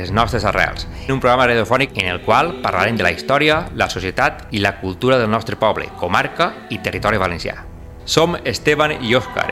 les nostres arrels, un programa radiofònic en el qual parlarem de la història, la societat i la cultura del nostre poble, comarca i territori valencià. Som Esteban i Òscar.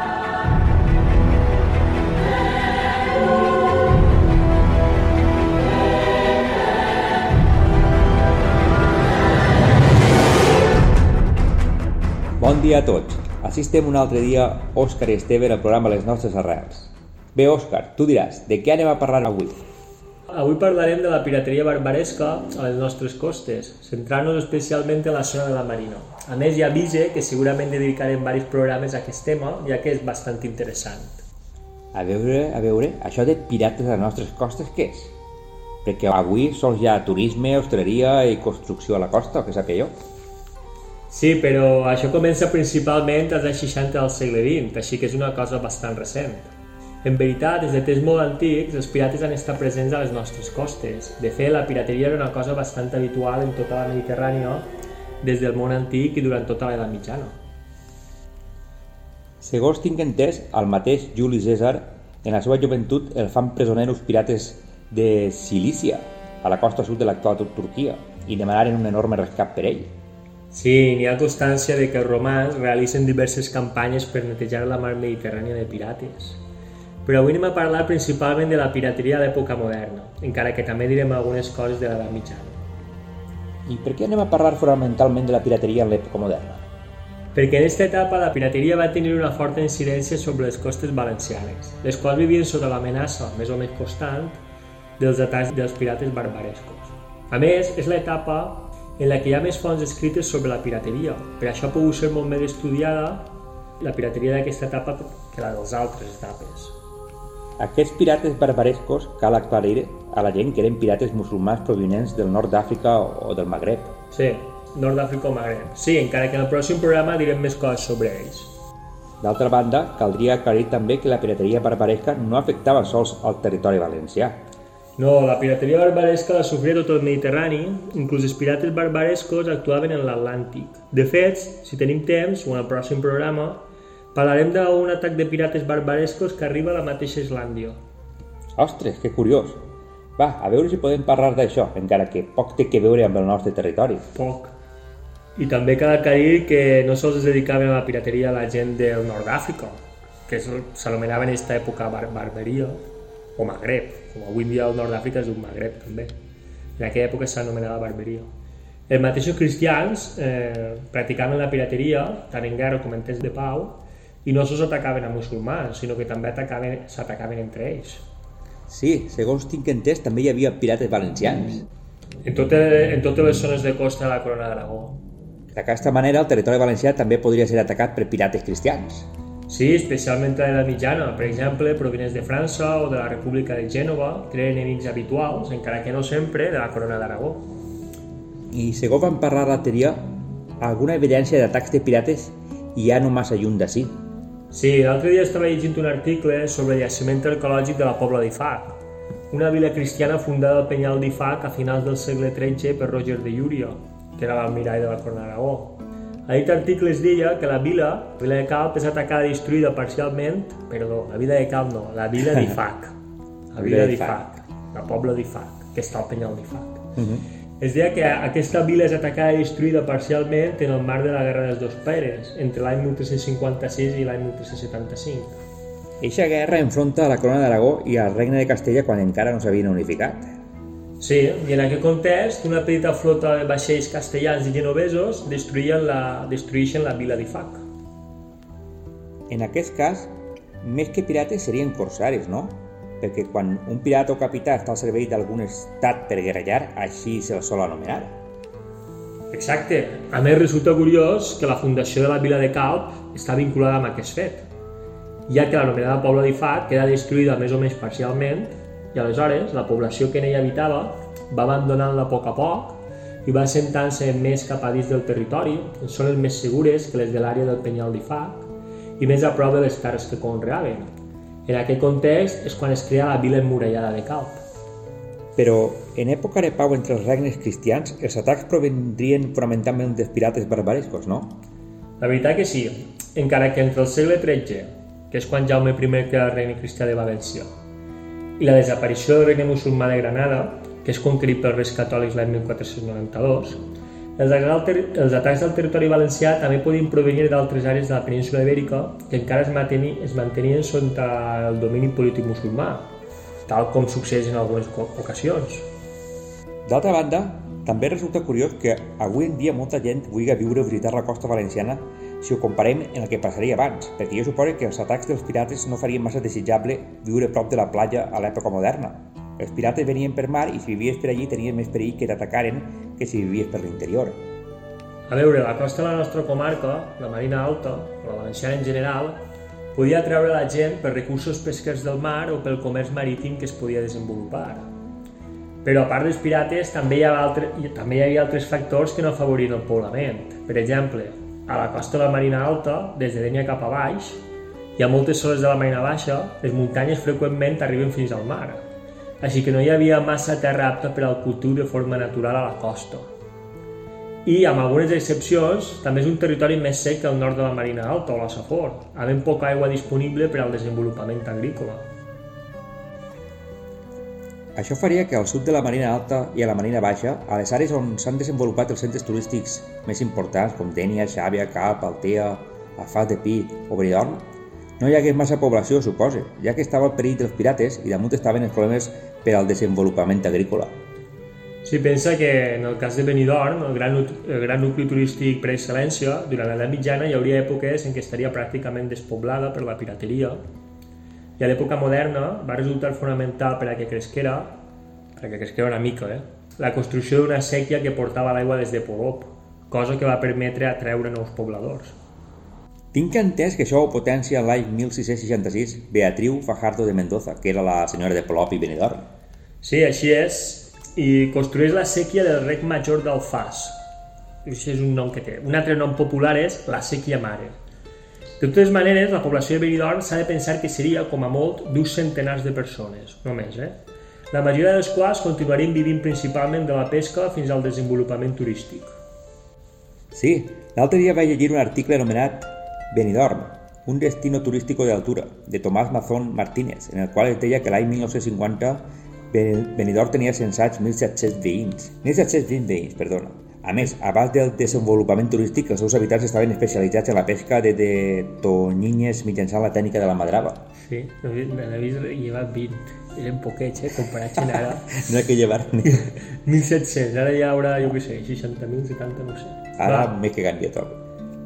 Bon dia a tots. Així estem un altre dia, Òscar i Esteve, al programa Les nostres arrels. Bé, Òscar, tu diràs, de què anem a parlar avui? Avui parlarem de la pirateria barbaresca a les nostres costes, centrant-nos especialment en la zona de la Marina. A més, ja avise que segurament dedicarem diversos programes a aquest tema, ja que és bastant interessant. A veure, això de pirates a les nostres costes què és? Perquè avui sols hi ha turisme, hostaleria i construcció a la costa, o què sap jo? Sí, però això comença principalment als anys 60 del segle XX, així que és una cosa bastant recent. En veritat, des de temps molt antics, els pirates han estat presents a les nostres costes. De fet, la pirateria era una cosa bastant habitual en tota la Mediterrània des del món antic i durant tota l'edat mitjana. Segons tinc entès, el mateix Juli Cèsar, en la seva joventut, el fan presoner uns pirates de Cilícia, a la costa sud de l'actual Turquia, i demanaren un enorme rescat per ell. Sí, n'hi ha constància de que els romans realitzen diverses campanyes per netejar la mar Mediterrània de pirates. Però avui anem a parlar principalment de la pirateria a l'època moderna, encara que també direm algunes coses de l'edat mitjana. I per què anem a parlar fonamentalment de la pirateria en l'època moderna? Perquè en aquesta etapa la pirateria va tenir una forta incidència sobre les costes valencianes, les quals vivien sota l'amenaça, més o menys constant, dels atacs dels pirates barbarescos. A més, és l'etapa en la que hi ha més fonts escrites sobre la pirateria, per això ha pogut ser molt més estudiada la pirateria d'aquesta etapa que la de les altres etapes. Aquests pirates barbarescos cal aclarir a la gent que eren pirates musulmans provinents del nord d'Àfrica o del Magreb. Sí, nord d'Àfrica o Magreb. Sí, encara que en el pròxim programa direm més coses sobre ells. D'altra banda, caldria aclarir també que la pirateria barbaresca no afectava sols al territori valencià. No, la pirateria barbaresca la sofria tot el Mediterrani, inclús els pirates barbarescos actuaven en l'Atlàntic. De fet, si tenim temps, o en el pròxim programa, parlarem d'un atac de pirates barbarescos que arriba a la mateixa Islàndia. Ostres, que curiós! Va, a veure si podem parlar d'això, encara que poc té que veure amb el nostre territori. Poc. I també cal aclarir que no sols es dedicaven a la pirateria a la gent del nord d'Àfrica, que s'anomenava en aquesta època barbaria, o Magreb, com avui en dia el nord d'Àfrica és un Magreb també. En aquella època s'anomenava barbaria. Els mateixos cristians practicaven la pirateria, tant en guerra com en temps de pau, i no sols atacaven a musulmans, sinó que també s'atacaven entre ells. Sí, segons tinc entès, també hi havia pirates valencians. En totes les zones de costa de la Corona d'Aragó. D'aquesta manera, el territori valencià també podria ser atacat per pirates cristians. Sí, especialment a l'edat mitjana, per exemple, provinents de França o de la República de Gènova, que eren enemics habituals, encara que no sempre, de la Corona d'Aragó. I segons van parlar l'altre dia, alguna evidència d'atacs de pirates hi ha no massa lluny d'ací. Sí, l'altre dia estava llegint un article sobre el jaciment arqueològic de la Pobla d'Ifac, una vila cristiana fundada al Penyal d'Ifac a finals del segle XIII per Roger de Llúria, que era l'almirall de la Corona d'Aragó. A aquest article es deia que la vila de Calp és atacada i destruïda parcialment, la vila de Calp no, la vila d'Ifac, la Pobla d'Ifac, que està al Penyal d'Ifac. Es deia que aquesta vila és atacada i destruïda parcialment en el marc de la Guerra dels Dos Peres, entre l'any 1356 i l'any 1375. Eixa guerra enfronta a la Corona d'Aragó i al Regne de Castella quan encara no s'havien unificat. Sí, i en aquest context, una petita flota de vaixells castellans i genovesos destruïxen la vila d'Ifac. En aquest cas, més que pirates serien corsaris, no? Perquè quan un pirata o capità està al servei d'algun estat per guerrellar, així se'l sol anomenar. Exacte. A més, resulta curiós que la fundació de la vila de Calp està vinculada amb aquest fet, ja que l'anomenada Pobla d'Ifac queda destruïda més o menys parcialment i aleshores la població que en ella habitava va abandonant-la a poc i va assentant-se més cap a dins del territori, en zones més segures que les de l'àrea del Penyal d'Ifac i més a prop de les terres que conreaven. En aquest context és quan es crea la vila emmurallada de Calp. Però en època de pau entre els regnes cristians, els atacs provindrien fonamentalment dels pirates barbarescos, no? La veritat que sí, encara que entre el segle XIII, que és quan Jaume I crea el regne cristià de València, i la desaparició del regne musulmà de Granada, que és conquerit pels Reis Catòlics l'any 1492, els atacs al territori valencià també podien provenir d'altres àrees de la península ibèrica que encara es mantenien sota el domini polític musulmà, tal com succeeix en algunes ocasions. D'altra banda, també resulta curiós que avui en dia molta gent vulgui viure o visitar la costa valenciana si ho comparem en el que passaria abans, perquè jo suposo que els atacs dels pirates no farien massa desitjable viure prop de la platja a l'època moderna. Els pirates venien per mar i si vivies per allí tenies més perill que t'atacaren que si vivies per l'interior. A veure, la costa de la nostra comarca, la Marina Alta, o la valenciana en general, podia atraure la gent per recursos pesquers del mar o pel comerç marítim que es podia desenvolupar. Però a part dels pirates també hi havia altres factors que no afavorien el poblament. Per exemple, a la costa de la Marina Alta, des de Dénia cap a baix, i a moltes zones de la Marina Baixa, les muntanyes freqüentment arriben fins al mar. Així que no hi havia massa terra apta per al cultiu de forma natural a la costa. I, amb algunes excepcions, també és un territori més sec que el nord de la Marina Alta o la Safor, havent poca aigua disponible per al desenvolupament agrícola. Això faria que al sud de la Marina Alta i a la Marina Baixa, a les àrees on s'han desenvolupat els centres turístics més importants com Dénia, Xàbia, Calp, Altea, Alfàs de Pi o Benidorm, no hi hagués massa població, suposa, ja que estava el perill dels pirates i damunt estaven els problemes per al desenvolupament agrícola. Si pensa que en el cas de Benidorm, el gran nucli turístic per excel·lència, durant l'edat mitjana hi hauria èpoques en què estaria pràcticament despoblada per la pirateria i a l'època moderna va resultar fonamental per a que cresquera una mica, la construcció d'una sèquia que portava l'aigua des de Polop, cosa que va permetre atreure nous pobladors. Tinc entès que això ho potencia l'any 1666 Beatriu Fajardo de Mendoza, que era la senyora de Polop i Benidorm. Sí, així és, i construeix la sèquia del Rec Major d'Alfàs. Això és un nom que té. Un altre nom popular és la Sèquia Mare. De totes maneres, la població de Benidorm s'ha de pensar que seria, com a molt, d'uns centenars de persones, només, La majoria dels quals continuarien vivint principalment de la pesca fins al desenvolupament turístic. Sí, l'altre dia vaig llegir un article anomenat Benidorm, un destino turístico de altura, de Tomás Mazón Martínez, en el qual es deia que l'any 1950 Benidorm tenia censats 1.700 veïns. A més, abans del desenvolupament turístic, els seus habitants estaven especialitzats en la pesca de tonyines mitjançant la tècnica de la madrava. Sí, n'havies llevat 20. Eren poquets, comparats amb ara. No hi ha que llevar ni... 1.700, ara ja haurà, jo què sé, 60.000, 70, no sé. Ara m'he que canvia tot.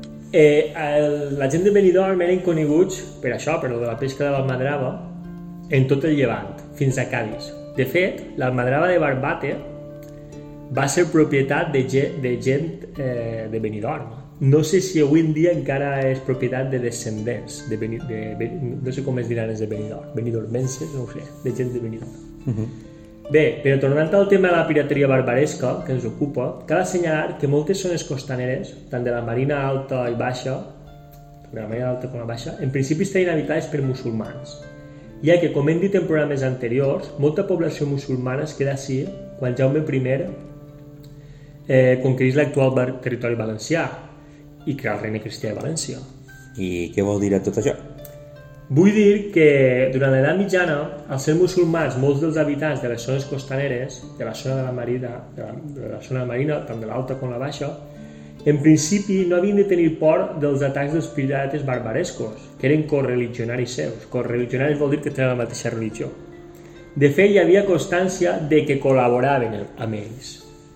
La gent de Benidorm eren coneguts per això, per lo de la pesca de l'almadrava, en tot el Llevant, fins a Cadis. De fet, l'almadrava de Barbate va ser propietat de gent de Benidorm. No sé si avui en dia encara és propietat de descendents, no sé com es diran els de Benidorm, benidormenses, no ho sé, de gent de Benidorm. Bé, però tornant al tema de la pirateria barbaresca que ens ocupa, cal assenyalar que moltes zones costaneres, tant de la Marina Alta i Baixa, de la Marina Alta com la Baixa, en principi estaven habitades per musulmans, ja que, com hem dit en programes anteriors, molta població musulmana es queda així quan Jaume I conquerís l'actual territori valencià i crear el regne cristià de València. I què vol dir tot això? Vull dir que durant l'edat mitjana, al ser musulmans, molts dels habitants de les zones costaneres, de la zona de la Marina, tant de l'Alta com la Baixa, en principi no havien de tenir por dels atacs dels pirates barbarescos, que eren correligionaris seus. Correligionaris vol dir que tenen la mateixa religió. De fet, hi havia constància de que col·laboraven amb ells.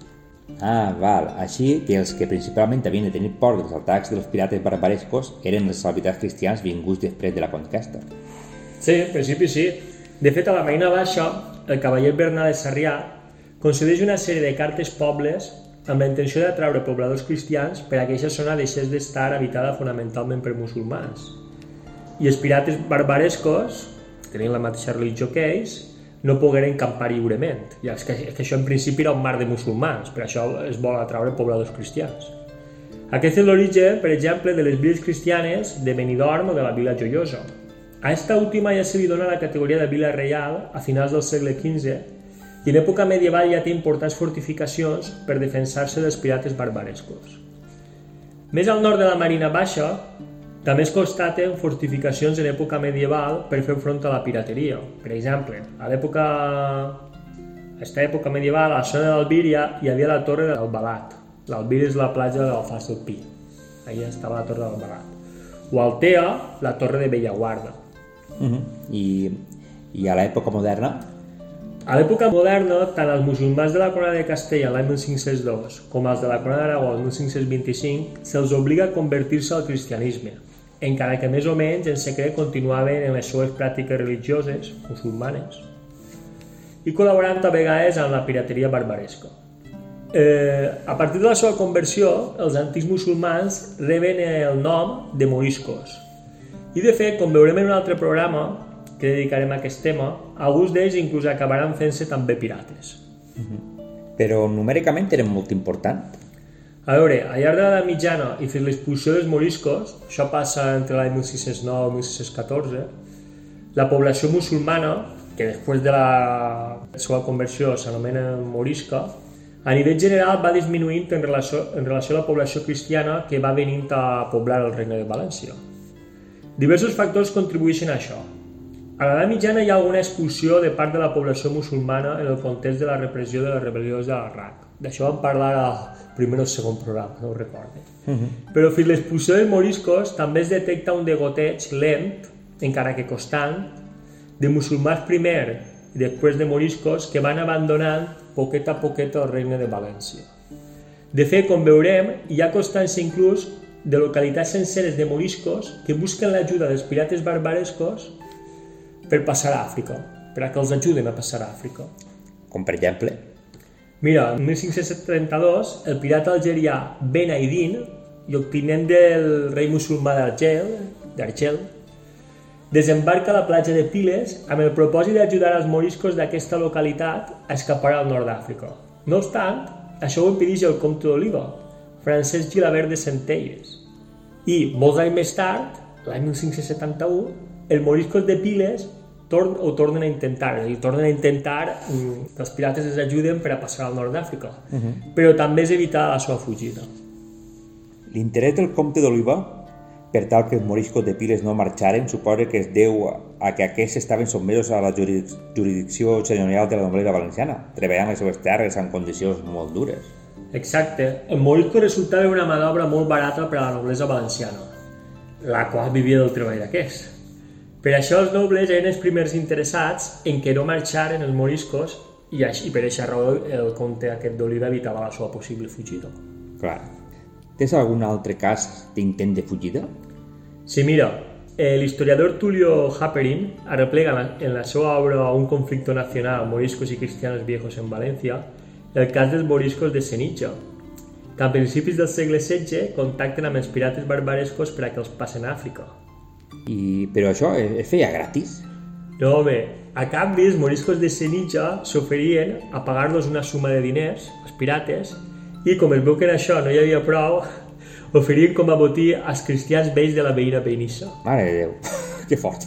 Val. Així que els que principalment havien de tenir por dels atacs dels pirates barbarescos eren els habitants cristians vinguts després de la conquesta. Sí, en principi sí. De fet, a la Marina Baixa, el cavaller Bernat de Sarrià concedeix una sèrie de cartes pobles amb la intenció d'atraure pobladors cristians per a que aquesta zona deixés d'estar habitada fonamentalment per musulmans. I els pirates barbarescos, tenint la mateixa religió que ells, no pogueren campar lliurement. I és que això en principi era un mar de musulmans, per això es vol atraure pobladors cristians. Aquest és l'origen, per exemple, de les viles cristianes de Benidorm o de la Vila Joiosa. A esta última ja se li dona la categoria de vila reial a finals del segle XV i en època medieval ja té importants fortificacions per defensar-se dels pirates barbarescos. Més al nord de la Marina Baixa També es constaten fortificacions en època medieval per fer front a la pirateria. Per exemple, a aquesta època medieval, a la zona d'Albíria hi havia la torre d'Albalat. L'Albíria és la platja de l'Alfàs del Pi. Allà estava la torre d'Albalat. O a Altea, la torre de Bellaguarda. I a l'època moderna? A l'època moderna, tant els musulmans de la Corona de Castella l'any 1502 com els de la Corona d'Aragó el 1525 se'ls obliga a convertir-se al cristianisme, encara que més o menys en secret continuaven en les seves pràctiques religioses, musulmanes, i col·laborant a vegades amb la pirateria barbaresca. A partir de la seva conversió, els antics musulmans reben el nom de moriscos. I de fet, com veurem en un altre programa que dedicarem a aquest tema, alguns d'ells inclús acabaran fent-se també pirates. Però numèricament eren molt importants. A veure, al llarg de l'edat mitjana i fins l'expulsió dels moriscos, això passa entre l'any 1609 i 1614, la població musulmana, que després de la seva conversió s'anomena morisca, a nivell general va disminuint en relació a la població cristiana que va venint a poblar el Regne de València. Diversos factors contribueixen a això. A l'edat mitjana hi ha alguna expulsió de part de la població musulmana en el context de la repressió de les rebel·lions de l'Iraq. D'això vam parlar al primer o segon programa, no ho recordo. Però fins l'expulsió dels moriscos també es detecta un degoteig lent, encara que constant, de musulmans primer i després de moriscos que van abandonant poquet a poquet el Regne de València. De fet, com veurem, hi ha constància inclús de localitats senceres de moriscos que busquen l'ajuda dels pirates barbarescos per passar a Àfrica, per a que els ajuden a passar a Àfrica. Com per exemple? Mira, en 1532, el pirata algerià Ben Aidin, lloctinent del rei musulmà d'Argel, desembarca a la platja de Piles amb el propòsit d'ajudar els moriscos d'aquesta localitat a escapar al nord d'Àfrica. No obstant, això ho impedeix el comte d'Oliva, Francesc Gilabert de Centelles. I, molts anys més tard, l'any 1571, els moriscos de Piles ho tornen a intentar, és a dir, tornen a intentar que els pirates els ajuden per a passar al nord d'Àfrica, però també és evitar la seva fugida. L'interès del comte d'Oliva per tal que els moriscos de Piles no marxaren suposa que es deu a que aquests estaven sotmesos a la jurisdicció senyorial de la noblesa valenciana, treballant les seves terres en condicions molt dures. Exacte. El morisco resultava una mà d'obra molt barata per a la noblesa valenciana, la qual vivia del treball d'aquests. Per això els nobles eren els primers interessats en que no marxaren els moriscos i per aquesta raó el comte aquest d'Oliva evitava la seva possible fugida. Clar. Tens algun altre cas d'intent de fugida? Sí, mira, l'historiador Tulio Halperin arreplega en la seva obra Un conflicto nacional, moriscos y cristianos viejos en València, el cas dels moriscos de Senija, que a principis del segle XVI contacten amb els pirates barbarescos per a que els passen a Àfrica. Però això es feia gratis? No, home, a canvi els moriscos de Senija s'oferien a pagar-los una suma de diners, els pirates, i com es veu que en això no hi havia prou, oferien com a botí als cristians vells de la veïna Benissa. Mare de Déu, que fort!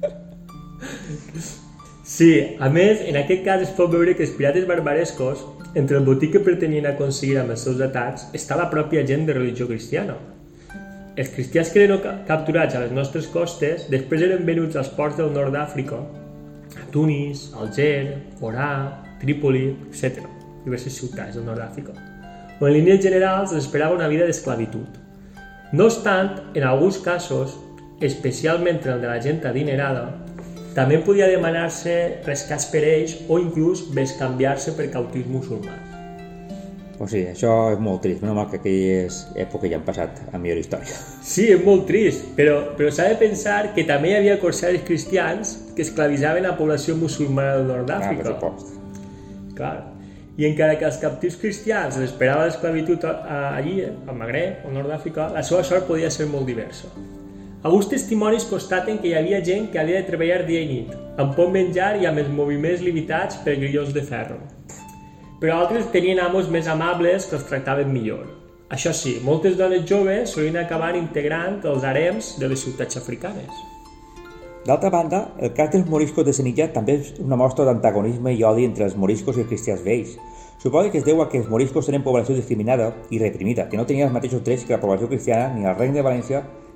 Sí, a més, en aquest cas es pot veure que els pirates barbarescos, entre el botí que pretenien aconseguir amb els seus atacs, està la pròpia gent de religió cristiana. Els cristians que eren capturats a les nostres costes després eren venuts als ports del nord d'Àfrica, a Tunis, Alger, Orà, Trípoli, etc. Diverses ciutats del nord d'Àfrica, on en línies generals els esperava una vida d'esclavitud. No obstant, en alguns casos, especialment el de la gent adinerada, també podia demanar-se rescats per ells o inclús bescanviar-se per cautius musulmans. O sigui, això és molt trist, menys mal que aquelles èpoques ja han passat a millor història. Sí, és molt trist, però s'ha de pensar que també hi havia corsaris cristians que esclavitzaven a la població musulmana del nord d'Àfrica. Per supost. Clar. I encara que els captius cristians esperava l'esclavitud allí, al Magreb, al nord d'Àfrica, la seva sort podia ser molt diversa. Alguns testimonis constaten que hi havia gent que havia de treballar dia i nit, amb poc menjar i amb els moviments limitats per grillons de ferro. Però altres tenien amos més amables que els tractaven millor. Això sí, moltes dones joves solien acabar integrant els harems de les ciutats africanes. D'altra banda, el cas dels moriscos de Senija també és una mostra d'antagonisme i odi entre els moriscos i els cristians vells. Suposo que es deu a que els moriscos eren població discriminada i reprimida, que no tenia els mateixos drets que la població cristiana ni al Regne de València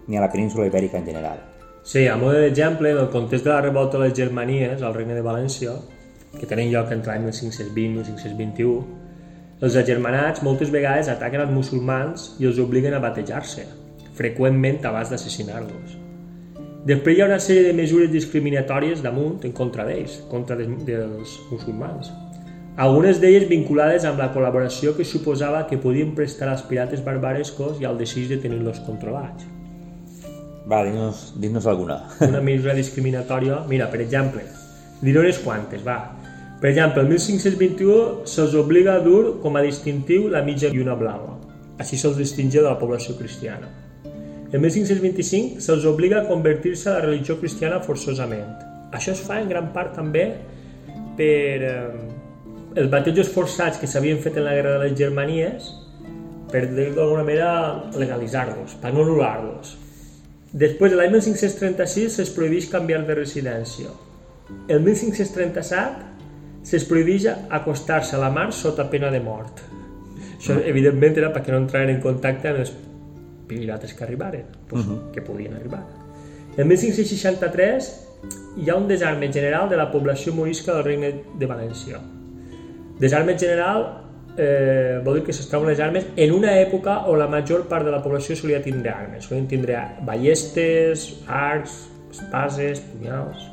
ni a la península ibèrica en general. Sí, a mode d'exemple, en el context de la revolta de les Germanies al Regne de València, que tenen lloc entre l'any 1520 i 1521, els agermanats moltes vegades ataquen els musulmans i els obliguen a batejar-se, freqüentment abans d'assassinar-los. Després hi ha una sèrie de mesures discriminatòries damunt en contra d'ells, contra dels musulmans. Algunes d'elles vinculades amb la col·laboració que suposava que podien prestar als pirates barbarescos i al desig de tenir-los controlats. Va, dinos alguna. Una mesura discriminatòria, mira, per exemple, diré unes quantes, va. Per exemple, el 1521 se'ls obliga a dur com a distintiu la mitja lluna blava. Així se'ls distingia de la població cristiana. El 1525 se'ls obliga a convertir-se a la religió cristiana forçosament. Això es fa en gran part també per els batejos forçats que s'havien fet en la guerra de les Germanies, per d'alguna manera legalitzar-los, per no anul·lar-los. Després, l'any 1536 se'ls prohibeix canviar de residència. El 1537 se'ls prohibeix acostar-se a la mar sota pena de mort. Això, evidentment, era perquè no entraven en contacte amb els pirates que arribaren, que podien arribar. El 1563 hi ha un desarme general de la població morisca del Regne de València. Desarme general vol dir que s'estaven les armes en una època on la major part de la població solia tindre armes. Solien tindre ballestes, arcs, espases, punyals...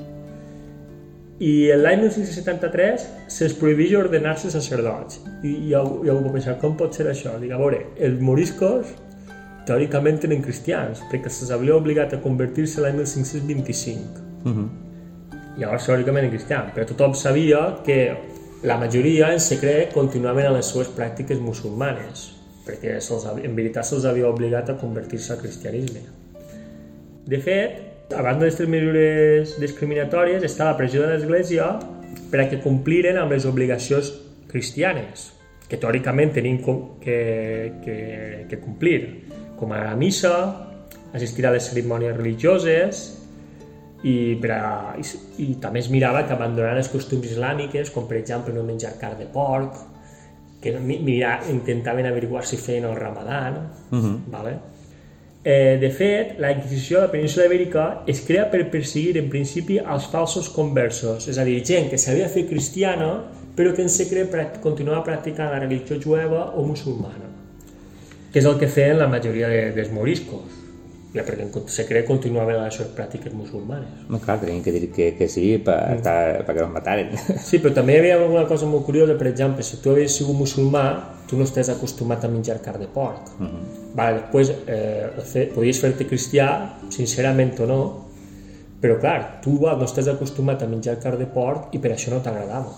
I l'any 1973 se'ls prohibeix ordenar-se sacerdots. I ja ho puc pensar, com pot ser això? Dic, a veure, els moriscos teòricament eren cristians, perquè se'ls havia obligat a convertir-se l'any 1525. Llavors teòricament eren cristians, però tothom sabia que la majoria en secret continuaven en les seves pràctiques musulmanes, perquè en veritat se'ls havia obligat a convertir-se al cristianisme. De fet, a banda d'aquestes mesures discriminatòries està la pressió de l'Església per a que compliren amb les obligacions cristianes, que teòricament tenien que complir, com a la missa, assistir a les cerimònies religioses, i també es mirava que abandonaran les costums islàmiques, com per exemple no menjar carn de porc, que intentaven averiguar si feien el Ramadan. Vale? De fet, la Inquisició de la península ibèrica es crea per perseguir en principi els falsos conversos, és a dir, gent que s'havia fet cristiana però que en secret continuava practicant la religió jueva o musulmana, que és el que feien la majoria dels moriscos, perquè en secret continuaven les seves pràctiques musulmanes. Clar, tenien que dir que sí perquè no es mataren. Sí, però també hi havia alguna cosa molt curiosa, per exemple, si tu havies sigut musulmà, tu no estàs acostumat a menjar carn de porc. Després podies fer-te cristià, sincerament o no, però clar, tu no estàs acostumat a menjar carn de porc i per això no t'agradava.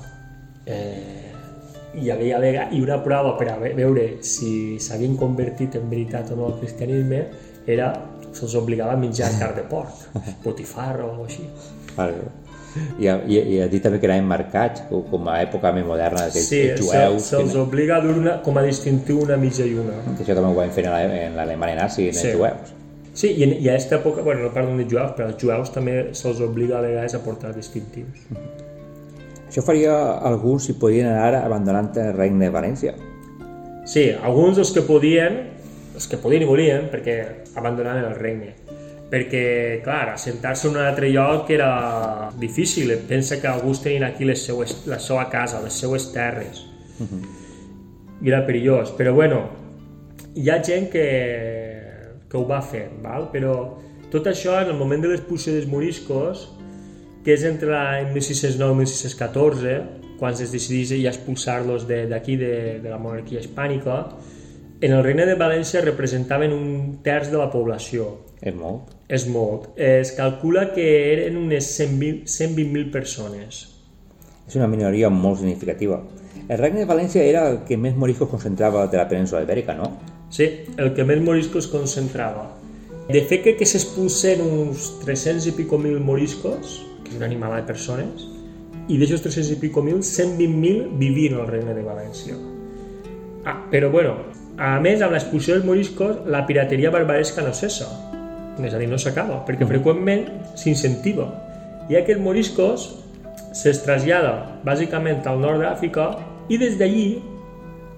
I una prova per a veure si s'havien convertit en veritat o no al cristianisme era se'ls obligava a menjar carn de porc, botifarra o alguna cosa així. I a dir també que anaven marcats com a època més moderna dels jueus. Sí, se'ls obliga a dur com a distintiu una mitja lluna. Això també ho van fer en l'Alemanya nazi, en els jueus. Sí, i a aquesta època, no parlo de jueus, però als jueus també se'ls obliga a vegades a portar distintius. Això faria alguns si podien anar abandonant el Regne de València. Sí, alguns dels que podien i volien, perquè abandonaven el regne. Perquè, clar, assentar-se en un altre lloc era difícil. Pensa que alguns tenien aquí la seva casa, les seues terres. I era perillós. Però, bueno, hi ha gent que ho va fer, val? Però tot això, en el moment de l'expulsió dels moriscos, que és entre l'any 1609 i 1614, quan es decideix ja expulsar-los d'aquí, de la monarquia hispànica, en el Regne de València representaven un terç de la població. És molt. És molt. Es calcula que eren unes 120.000 persones. És una minoria molt significativa. El Regne de València era el que més moriscos concentrava de la península ibèrica, no? Sí, el que més moriscos concentrava. De fet, crec que s'expulsen uns 300 i pico mil moriscos, que és una animalada de persones, i d'aixòs 300 i pico mil, 120.000 vivien al Regne de València. Però, bueno, a més, amb l'expulsió dels moriscos, la pirateria barbaresca no cessa. És a dir, no s'acaba, perquè freqüentment s'incentiva. I aquests moriscos se'ls trasllada bàsicament al nord d'Àfrica i des d'allí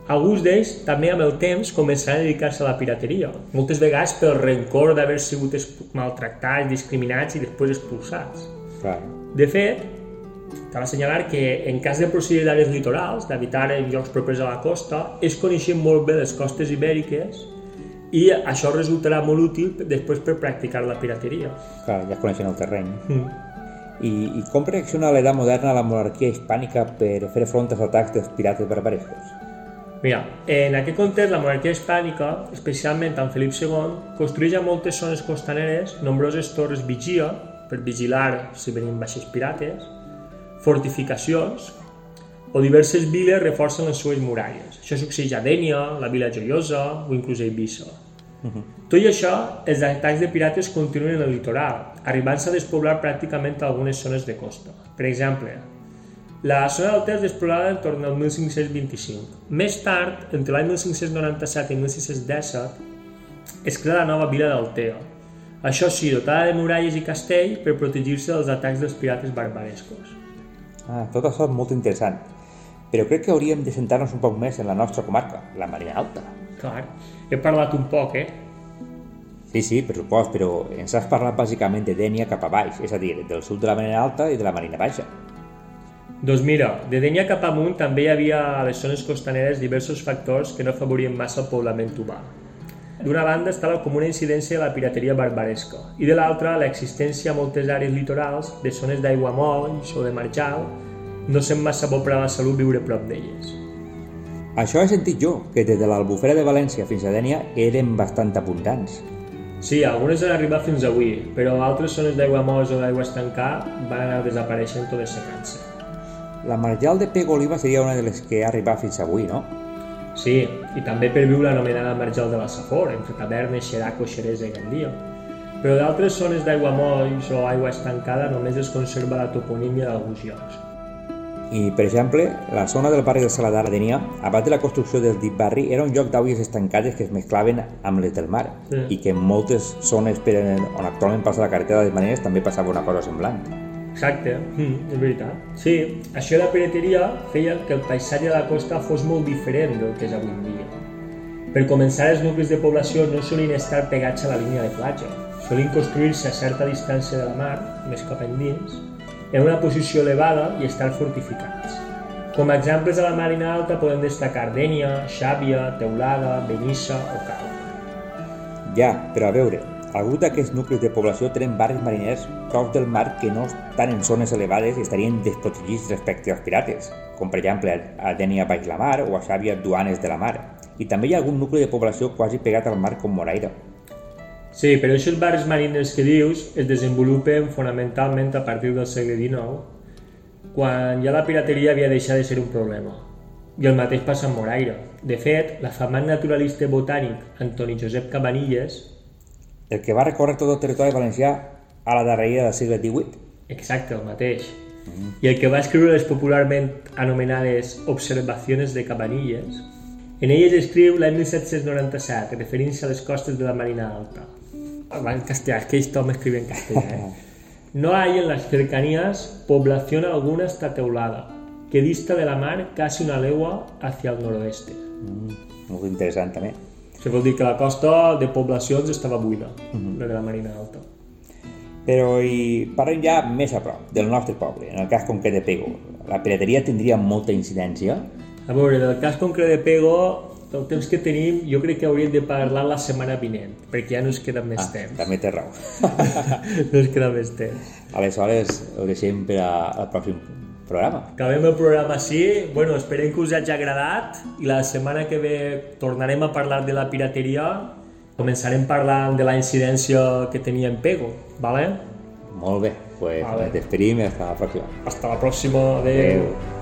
alguns d'ells també amb el temps començaran a dedicar-se a la pirateria, moltes vegades pel rencor d'haver sigut maltractats, discriminats i després expulsats. Clar. De fet, cal assenyalar que en cas de procedir d'àrees litorals, d'habitar en llocs propers a la costa, es coneixen molt bé les costes ibèriques i això resultarà molt útil després per practicar la pirateria. Clar, ja coneixen el terreny. I com reacciona a l'edat moderna la monarquia hispànica per fer front als atacs dels pirates barbarescos? Mira, en aquest context, la monarquia hispànica, especialment amb Felip II, construeix a moltes zones costaneres nombroses torres vigia per vigilar si venim vaixells pirates, fortificacions o diverses viles reforcen les seues muralles. Això succeeix a Dénia, la Vila Joiosa o inclús a Eivissa. Tot i això, els atacs de pirates continuen en el litoral, arribant-se a despoblar pràcticament algunes zones de costa. Per exemple, la zona del Ter és despoblada en torn al 1525. Més tard, entre l'any 1597 i 1617, es crea la nova vila d'Altea. Això sí, dotada de muralles i castell per protegir-se dels atacs dels pirates barbarescos. Tot això és molt interessant, però crec que hauríem de centrar-nos un poc més en la nostra comarca, la Marina Alta. Clar, he parlat un poc, Sí, per supost, però ens has parlat bàsicament de Dénia cap a baix, és a dir, del sud de la Marina Alta i de la Marina Baixa. Doncs mira, de Dénia cap amunt també hi havia a les zones costaneres diversos factors que no afavorien massa el poblament humà. D'una banda està la comuna incidència de la pirateria barbaresca i de l'altra l'existència a moltes àrees litorals de zones d'aiguamolls o de marjal no sent massa bo per a la salut viure prop d'elles. Això he sentit jo, que des de l'Albufera de València fins a Dénia eren bastant abundants. Sí, algunes han arribat fins avui, però altres zones d'aiguamolls o d'aigua estancada van anar desapareixent o dessecant-se. La marjal de Pego Oliva seria una de les que ha arribat fins avui, no? Sí, i també per viu l'anomenada marjal de la Safor, entre Tavernes, Xeraco, Xeresa i Gandia. Però d'altres zones d'aiguamolls o aigua estancada només es conserva la toponímia d'alguns llocs. I, per exemple, la zona del barri de Saladar a Dénia, abans de la construcció del dit barri, era un lloc d'aigües estancades que es mesclaven amb les del mar i que en moltes zones on actualment passa la carretera de les Marines també passava una cosa semblant. Exacte, és veritat. Sí, això de la pirateria feia que el paisatge de la costa fos molt diferent del que és avui en dia. Per començar, els nuclis de població no solien estar pegats a la línia de platja. Solien construir-se a certa distància de la mar, més cap endins, en una posició elevada i estar fortificats. Com a exemples de la Marina Alta podem destacar Dénia, Xàbia, Teulada, Benissa o Cal. Ja, però a veure, alguns d'aquests nuclis de població tenen barris mariners prop del mar que no estan en zones elevades i estarien desprotegits respecte als pirates, com per exemple a Dénia baix la mar o a Xàbia duanes de la mar. I també hi ha algun nucli de població quasi pegat al mar com Moraira. Sí, però aquests barris mariners que dius es desenvolupen fonamentalment a partir del segle XIX, quan ja la pirateria havia deixat de ser un problema. I el mateix passa amb Moraira. De fet, l'afamat naturalista i botànic Antoni Josep Cabanilles, el que va recórrer tot el territori valencià a la darrera del segle XVIII. Exacte, el mateix. I el que va escriure les popularment anomenades Observaciones de Cabanilles, en elles escriu l'any 1797, referint-se a les costes de la Marina Alta. Va en castellà, es que este home escribe en castellà. No hay en las cercanías población alguna hasta Teulada, que dista de la mar casi una legua hacia el noroeste. Molt interessant també. Això vol dir que la costa de poblacions estava buida, la de la Marina Alta. Però i parlem ja més a prop, del nostre poble, en el cas concret de Pego. La pirateria tindria molta incidència? A veure, del cas concret de Pego, el temps que tenim, jo crec que hauríem de parlar la setmana vinent, perquè ja no ens queda més temps. També té raó. No ens queda més temps. Aleshores, ho deixem per al pròxim programa. Acabem el programa així. Bueno, esperem que us hagi agradat i la setmana que ve tornarem a parlar de la pirateria. Començarem parlant de la incidència que tenia en Pego, ¿vale? Molt bé, pues vale. Ens despedim i hasta la pròxima. Hasta la pròxima, adeu.